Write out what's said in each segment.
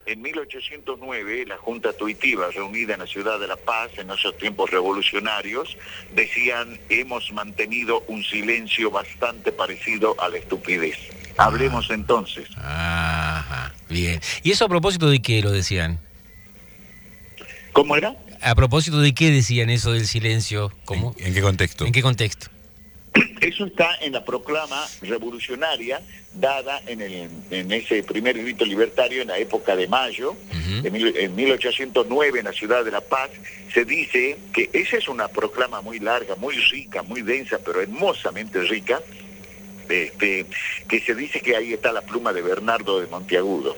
en 1809 la Junta Tuitiva, reunida en la ciudad de La Paz, en esos tiempos revolucionarios, decían: hemos mantenido un silencio bastante parecido a la estupidez. Hablemos entonces. Ajá, bien. ¿Y eso a propósito de qué lo decían? ¿Cómo era? ¿A propósito de qué decían eso del silencio? ¿Cómo? ¿En qué contexto? ¿En qué contexto? Eso está en la proclama revolucionaria dada en ese primer grito libertario en la época de mayo, en 1809 en la ciudad de La Paz. Se dice que esa es una proclama muy larga, muy rica, muy densa, pero hermosamente rica, que se dice que ahí está la pluma de Bernardo de Monteagudo,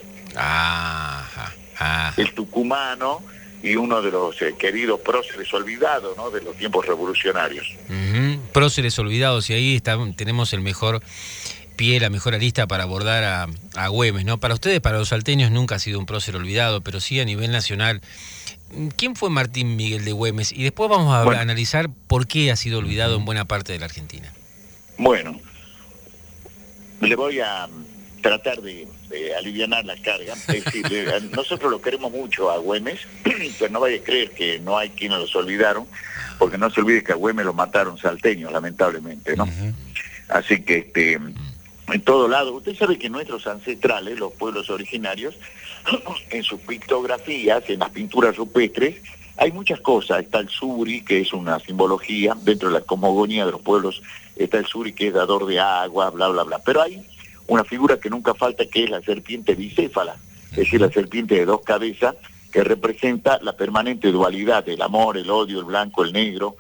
el tucumano y uno de los queridos próceres olvidados, ¿no?, de los tiempos revolucionarios. Próceres olvidados, y ahí tenemos el mejor pie, la mejor arista para abordar a Güemes, ¿no? Para ustedes, para los salteños, nunca ha sido un prócer olvidado, pero sí a nivel nacional. ¿Quién fue Martín Miguel de Güemes? Y después vamos a analizar por qué ha sido olvidado en buena parte de la Argentina. Bueno, le voy a tratar de alivianar la carga. Es decir, nosotros lo queremos mucho a Güemes, pero no vaya a creer que no hay quienes los olvidaron, porque no se olvide que a Güemes lo mataron salteños, lamentablemente, ¿no? Así que en todo lado, usted sabe que nuestros ancestrales, los pueblos originarios, en sus pictografías, en las pinturas rupestres, hay muchas cosas. Está el suri, que es una simbología, dentro de la cosmogonía de los pueblos, está el suri, que es dador de agua, bla, bla, bla. Pero hay una figura que nunca falta, que es la serpiente bicéfala, es decir, la serpiente de dos cabezas, que representa la permanente dualidad del amor, el odio, el blanco, el negro,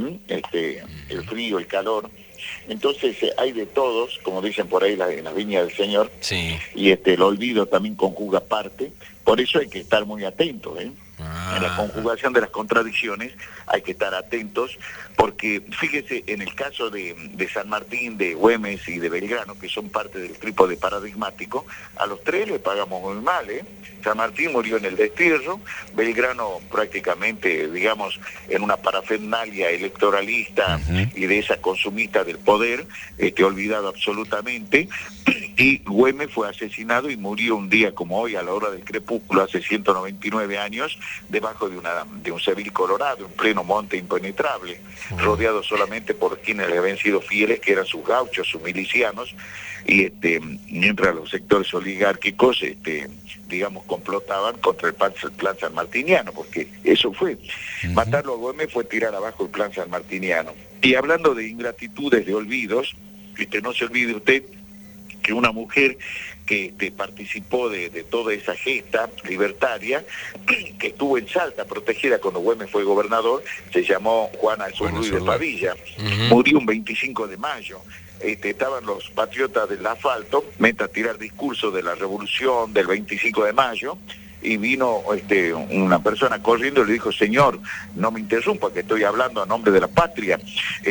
el frío, el calor. Entonces hay de todos, como dicen por ahí en la viña del Señor, sí. Y el olvido también conjuga parte, por eso hay que estar muy atentos, En la conjugación de las contradicciones hay que estar atentos, porque fíjese, en el caso de San Martín, de Güemes y de Belgrano, que son parte del trípode paradigmático, a los tres le pagamos muy mal, San Martín murió en el destierro, Belgrano prácticamente, digamos, en una parafernalia electoralista y de esa consumista del poder, olvidado absolutamente, y Güemes fue asesinado y murió un día como hoy, a la hora del crepúsculo, hace 199 años, debajo de un Seville colorado, en pleno monte impenetrable, rodeado solamente por quienes le habían sido fieles, que eran sus gauchos, sus milicianos, y mientras los sectores oligárquicos, digamos, complotaban contra el plan sanmartiniano, porque eso fue. Matarlo a Güemes fue tirar abajo el plan sanmartiniano. Y hablando de ingratitudes, de olvidos, no se olvide usted que una mujer que participó de toda esa gesta libertaria, que estuvo en Salta, protegida cuando Güemes fue gobernador, se llamó Juana Azurduy de Padilla, murió un 25 de mayo. Estaban los patriotas del asfalto, meta a tirar discursos de la revolución del 25 de mayo, y vino una persona corriendo y le dijo: señor, no me interrumpa, que estoy hablando a nombre de la patria,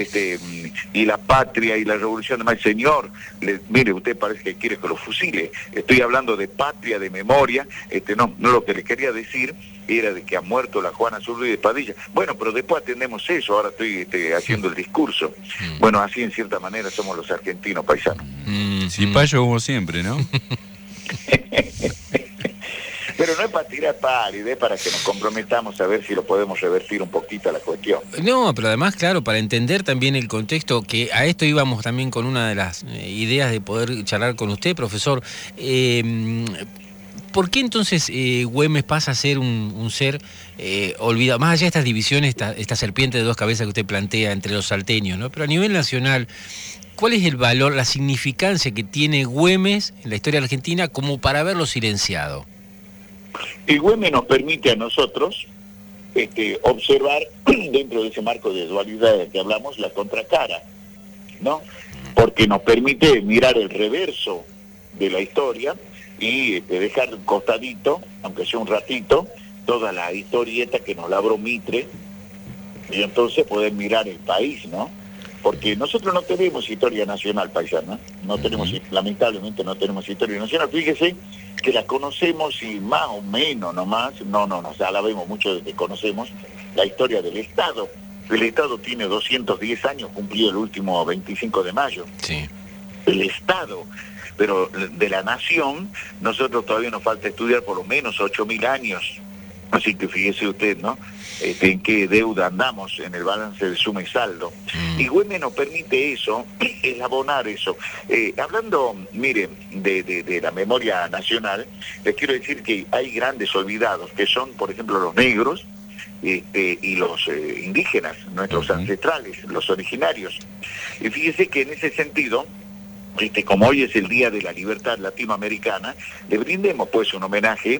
y la patria y la revolución de mayo. Señor, mire, usted parece que quiere que lo fusile, estoy hablando de patria, de memoria, no lo que le quería decir era de que ha muerto la Juana Azurduy de Padilla. Bueno, pero después atendemos eso, ahora estoy haciendo el discurso. Bueno, así en cierta manera somos los argentinos, paisanos. Sí, payo como siempre, ¿no? Pero no es para tirar pálida, es para que nos comprometamos a ver si lo podemos revertir un poquito a la cuestión. No, pero además, claro, para entender también el contexto, que a esto íbamos también con una de las ideas de poder charlar con usted, profesor. ¿Por qué entonces Güemes pasa a ser un ser olvidado? Más allá de estas divisiones, esta serpiente de dos cabezas que usted plantea entre los salteños, ¿no? Pero a nivel nacional, ¿cuál es el valor, la significancia que tiene Güemes en la historia argentina como para haberlo silenciado? Y Güemes nos permite a nosotros observar, dentro de ese marco de dualidad del que hablamos, la contracara, ¿no? Porque nos permite mirar el reverso de la historia y dejar costadito, aunque sea un ratito, toda la historieta que nos labró Mitre, y entonces poder mirar el país, ¿no? Porque nosotros no tenemos historia nacional, paisana, lamentablemente no tenemos historia nacional. Fíjese que la conocemos y más o menos nomás, no nos alabemos mucho de que conocemos la historia del Estado. El Estado tiene 210 años, cumplió el último 25 de mayo. Sí. El Estado, pero de la nación, nosotros todavía nos falta estudiar por lo menos 8.000 años. Así que fíjese usted, ¿no? En qué deuda andamos en el balance de suma y saldo. Y Güemes nos permite eso, el abonar eso. Hablando, mire, de la memoria nacional, les quiero decir que hay grandes olvidados, que son, por ejemplo, los negros, y los indígenas, nuestros ancestrales, los originarios. Y fíjese que en ese sentido, como hoy es el Día de la Libertad Latinoamericana, le brindemos pues un homenaje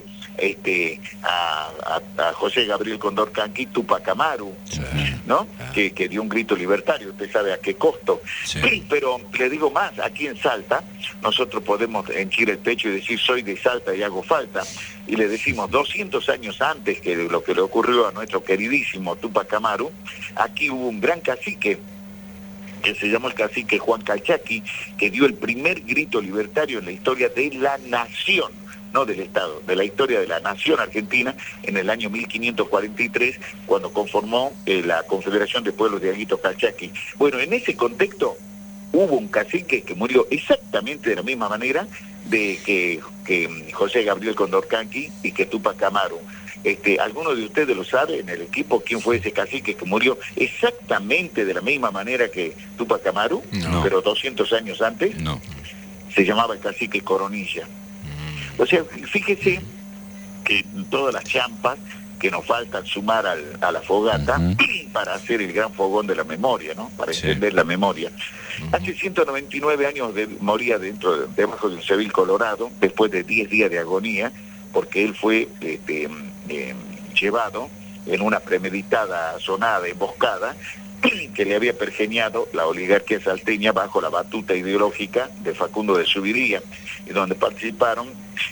a José Gabriel Condorcanqui Túpac Amaru, ¿no? Que dio un grito libertario, usted sabe a qué costo. Sí. Pero le digo más, aquí en Salta, nosotros podemos henchir el pecho y decir soy de Salta y hago falta, y le decimos 200 años antes que lo que le ocurrió a nuestro queridísimo Túpac Amaru, aquí hubo un gran cacique, que se llamó el cacique Juan Calchaquí, que dio el primer grito libertario en la historia de la nación, no del Estado, de la historia de la nación argentina, en el año 1543, cuando conformó la Confederación de Pueblos de Aguito Calchaquí. Bueno, en ese contexto hubo un cacique que murió exactamente de la misma manera de que José Gabriel Condorcanqui y que Túpac Amaru. ¿Alguno de ustedes lo sabe en el equipo quién fue ese cacique que murió exactamente de la misma manera que Túpac Amaru, pero 200 años antes? No. Se llamaba el cacique Coronilla. O sea, fíjese que todas las champas que nos faltan sumar a la fogata para hacer el gran fogón de la memoria, ¿no? Para entender la memoria. Hace 199 años moría debajo de un Seville Colorado, después de 10 días de agonía, porque él fue llevado en una premeditada sonada, emboscada, que le había pergeñado la oligarquía salteña bajo la batuta ideológica de Facundo de Zuviría, y donde participaron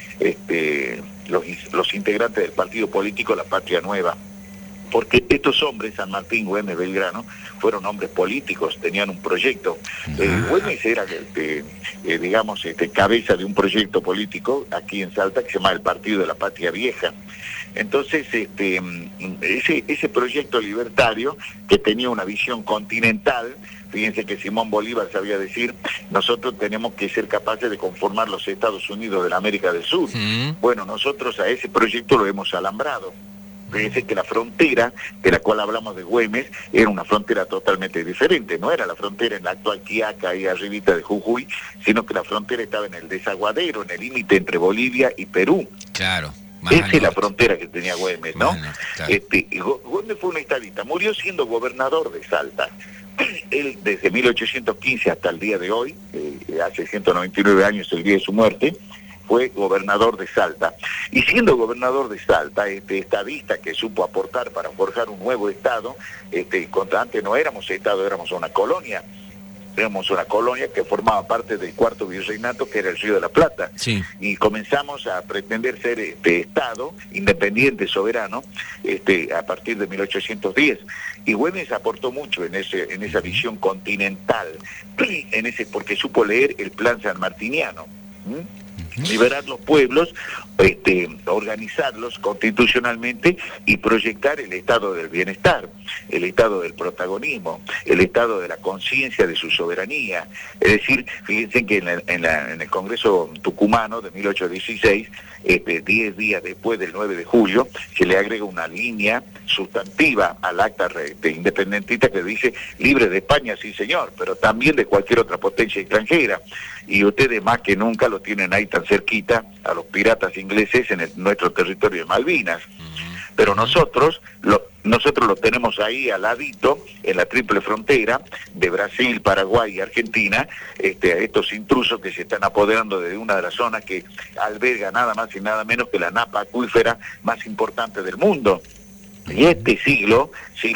los integrantes del partido político La Patria Nueva. Porque estos hombres, San Martín, Güemes, Belgrano, fueron hombres políticos, tenían un proyecto. Güemes era, cabeza de un proyecto político aquí en Salta que se llama el Partido de la Patria Vieja. Entonces, ese proyecto libertario que tenía una visión continental, fíjense que Simón Bolívar sabía decir, nosotros tenemos que ser capaces de conformar los Estados Unidos de la América del Sur. Bueno, nosotros a ese proyecto lo hemos alambrado. Fíjense que la frontera de la cual hablamos de Güemes era una frontera totalmente diferente, no era la frontera en la actual Quiaca y arribita de Jujuy, sino que la frontera estaba en el desaguadero, en el límite entre Bolivia y Perú. Claro. Esa es la frontera que tenía Güemes, ¿no? Claro. Güemes fue un estadista, murió siendo gobernador de Salta. Él desde 1815 hasta el día de hoy, hace 199 años el día de su muerte, fue gobernador de Salta. Y siendo gobernador de Salta, estadista que supo aportar para forjar un nuevo Estado, antes no éramos Estado, éramos una colonia. Éramos una colonia que formaba parte del cuarto virreinato, que era el Río de la Plata. Sí. Y comenzamos a pretender ser Estado independiente, soberano, a partir de 1810. Y Güemes aportó mucho en esa visión continental, porque supo leer el plan sanmartiniano. Liberar los pueblos, organizarlos constitucionalmente y proyectar el estado del bienestar, el estado del protagonismo, el estado de la conciencia de su soberanía. Es decir, fíjense que en el Congreso Tucumano de 1816, 10 días después del 9 de julio, se le agrega una línea sustantiva al acta independentista que dice libre de España, sí señor, pero también de cualquier otra potencia extranjera. Y ustedes más que nunca lo tienen ahí tan cerquita a los piratas ingleses en nuestro territorio de Malvinas. Pero nosotros lo tenemos ahí al ladito, en la triple frontera de Brasil, Paraguay y Argentina, a estos intrusos que se están apoderando de una de las zonas que alberga nada más y nada menos que la napa acuífera más importante del mundo. Y este siglo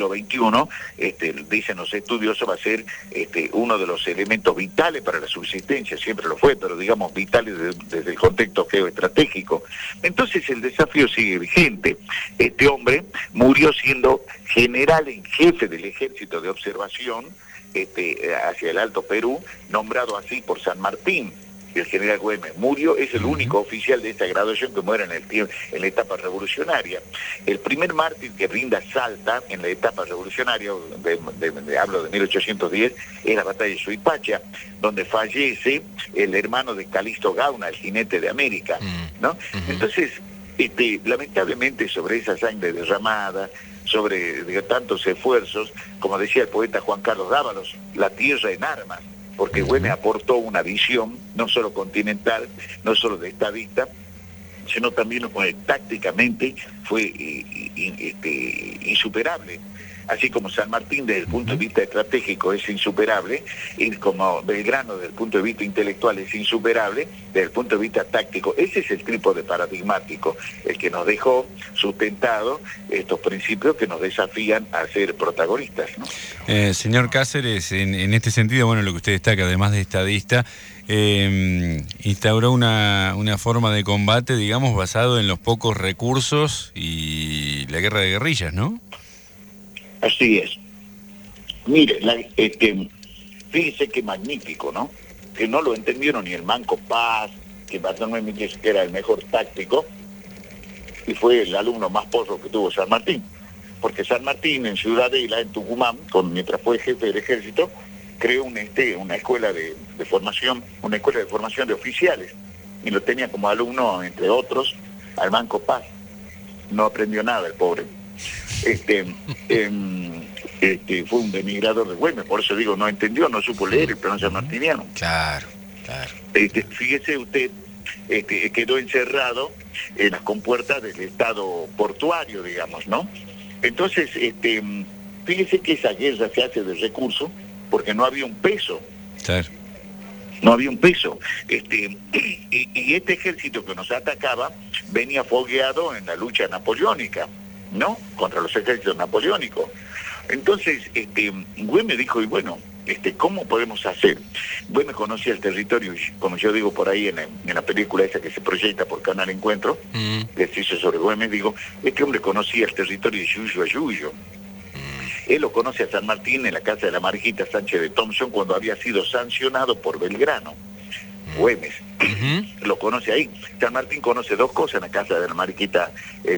XXI, dicen los estudiosos, va a ser uno de los elementos vitales para la subsistencia, siempre lo fue, pero digamos vitales desde el contexto geoestratégico. Entonces el desafío sigue vigente. Este hombre murió siendo general en jefe del ejército de observación hacia el Alto Perú, nombrado así por San Martín. el general Güemes murió, es el único oficial de esta graduación que muere en la etapa revolucionaria. El primer mártir que brinda Salta en la etapa revolucionaria, hablo de 1810, es la batalla de Suipacha, donde fallece el hermano de Calixto Gauna, el jinete de América, ¿no? Entonces, lamentablemente sobre esa sangre derramada, sobre tantos esfuerzos, como decía el poeta Juan Carlos Dávalos, la tierra en armas, porque Güemes aportó una visión no solo continental, no solo de estadista, sino también tácticamente fue insuperable. Así como San Martín desde el punto de vista estratégico es insuperable, y como Belgrano desde el punto de vista intelectual es insuperable, desde el punto de vista táctico, ese es el trípode paradigmático, el que nos dejó sustentado estos principios que nos desafían a ser protagonistas, ¿no? Señor Cáceres, en este sentido, bueno, lo que usted destaca, además de estadista, instauró una forma de combate, digamos, basado en los pocos recursos y la guerra de guerrillas, ¿no? Así es. Mire, fíjese qué magnífico, ¿no? Que no lo entendieron ni el Manco Paz, que Bartolomé Miquel, que era el mejor táctico, y fue el alumno más porro que tuvo San Martín. Porque San Martín en Ciudadela, en Tucumán, mientras fue jefe del ejército, creó una escuela de formación, una escuela de formación de oficiales, y lo tenía como alumno, entre otros, al Manco Paz. No aprendió nada el pobre. Fue un denigrador de Güemes, por eso digo, no entendió, no supo leer el plan sanmartiniano. Claro. Fíjese usted, quedó encerrado en las compuertas del estado portuario, digamos, ¿no? Entonces, fíjese que esa guerra se hace de recursos porque no había un peso. Claro. No había un peso. Y este ejército que nos atacaba venía fogueado en la lucha napoleónica, ¿no? Contra los ejércitos napoleónicos. Entonces, Güemes dijo, y bueno, ¿cómo podemos hacer? Güemes conocía el territorio, como yo digo por ahí en la película esa que se proyecta por Canal Encuentro, que se hizo sobre Güemes, digo, este hombre conocía el territorio de Yuyo a Yuyo. Él lo conoce a San Martín en la casa de la Mariquita Sánchez de Thompson cuando había sido sancionado por Belgrano. Güemes lo conoce ahí. San Martín conoce dos cosas en la casa de la Mariquita,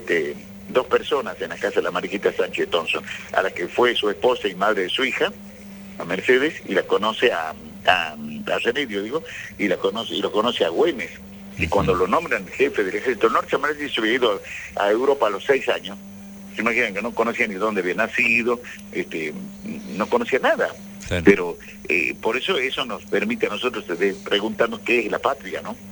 dos personas en la casa de la Mariquita Sánchez de Thompson, a la que fue su esposa y madre de su hija, a Mercedes, y la conoce a Remedio, digo, y lo conoce a Güemes. Y cuando lo nombran jefe del ejército norte, San Martín se había ido a Europa a los 6 años. Se imaginan que no conocía ni dónde había nacido, no conocía nada. Claro. Pero por eso nos permite a nosotros preguntarnos qué es la patria, ¿no?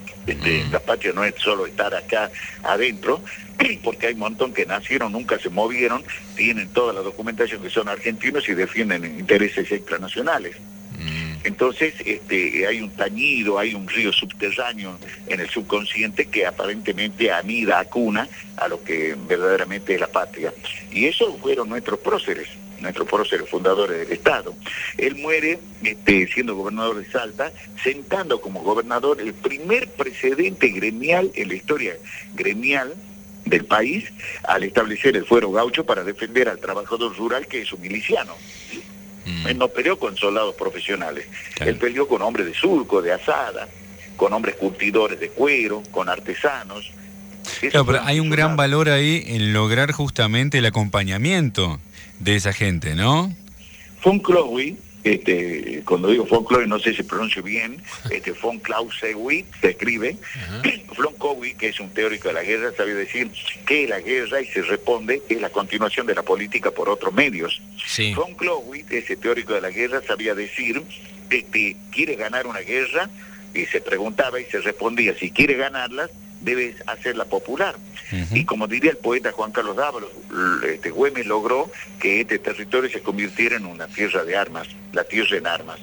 La patria no es solo estar acá adentro, porque hay un montón que nacieron, nunca se movieron, tienen toda la documentación que son argentinos y defienden intereses extranacionales. Entonces hay un tañido, hay un río subterráneo en el subconsciente que aparentemente anida, acuna a lo que verdaderamente es la patria. Y esos fueron nuestros próceres fundadores del Estado. Él muere siendo gobernador de Salta, sentando como gobernador el primer precedente gremial en la historia gremial del país al establecer el fuero gaucho para defender al trabajador rural que es un miliciano. Él no peleó con soldados profesionales, claro. Él peleó con hombres de surco, de asada, con hombres curtidores de cuero, con artesanos. Claro, pero hay un gran valor ahí en lograr justamente el acompañamiento de esa gente, ¿no? Von Clausewitz, cuando digo Von Clausewitz no sé si pronuncio bien, Von Clausewitz se escribe, Von Clausewitz, que es un teórico de la guerra, sabe decir que la guerra, y se responde, es la continuación de la política por otros medios. Sí. Von Clausewitz, ese teórico de la guerra, sabía decir que quiere ganar una guerra, y se preguntaba y se respondía, si quiere ganarla, debes hacerla popular. Y como diría el poeta Juan Carlos Dávalos, Güemes logró que este territorio se convirtiera en una tierra de armas, la tierra en armas.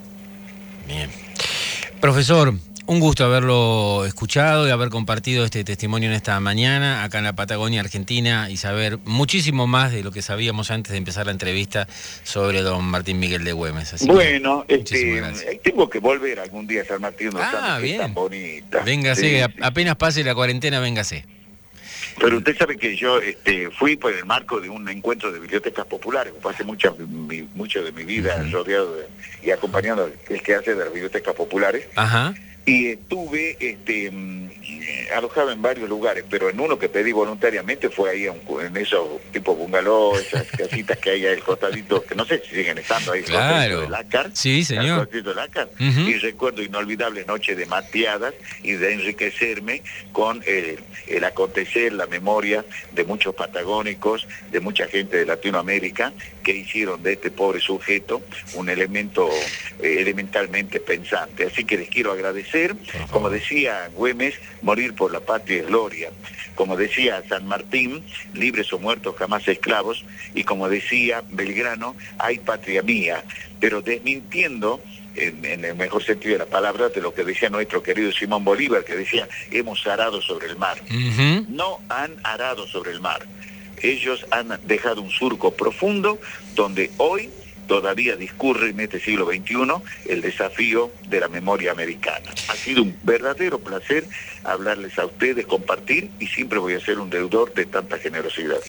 Bien. Profesor, un gusto haberlo escuchado y haber compartido este testimonio en esta mañana acá en la Patagonia Argentina y saber muchísimo más de lo que sabíamos antes de empezar la entrevista sobre don Martín Miguel de Güemes. Así bueno, tengo que volver algún día a San Martín, bien. Tan bonita. Véngase, sí. Apenas pase la cuarentena, véngase. Pero usted sabe que yo fui por el marco de un encuentro de bibliotecas populares, pasé mucho de mi vida rodeado y acompañando el que hace de las bibliotecas populares. y estuve alojado en varios lugares, pero en uno que pedí voluntariamente fue ahí en esos tipos bungalow, esas casitas que hay al costadito, que no sé si siguen estando ahí, claro, de Lácar, sí, señor, de Lácar, uh-huh. Y recuerdo inolvidables noches de mateadas y de enriquecerme con el acontecer, la memoria de muchos patagónicos, de mucha gente de Latinoamérica que hicieron de este pobre sujeto un elemento elementalmente pensante. Así que les quiero agradecer, como decía Güemes, morir por la patria es gloria. Como decía San Martín, libres o muertos jamás esclavos. Y como decía Belgrano, hay patria mía. Pero desmintiendo, en el mejor sentido de la palabra, de lo que decía nuestro querido Simón Bolívar, que decía, hemos arado sobre el mar. Uh-huh. No han arado sobre el mar. Ellos han dejado un surco profundo donde hoy todavía discurre en este siglo XXI el desafío de la memoria americana. Ha sido un verdadero placer hablarles a ustedes, compartir, y siempre voy a ser un deudor de tanta generosidad.